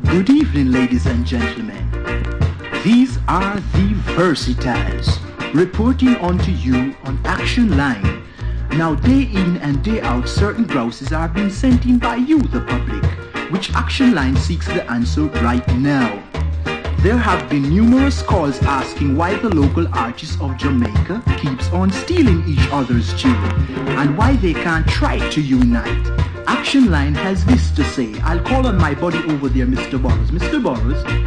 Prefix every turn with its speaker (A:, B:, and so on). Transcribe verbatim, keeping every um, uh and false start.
A: Good evening, ladies and gentlemen. These are the Versatiles, reporting onto you on Action Line. Now, day in and day out, certain grouses are being sent in by you, the public, which Action Line seeks the answer right now. There have been numerous calls asking why the local artists of Jamaica keeps on stealing each other's tune and why they can't try to unite. Action Line has this to say. I'll call on my buddy over there, Mister Burrows. Mister Burrows,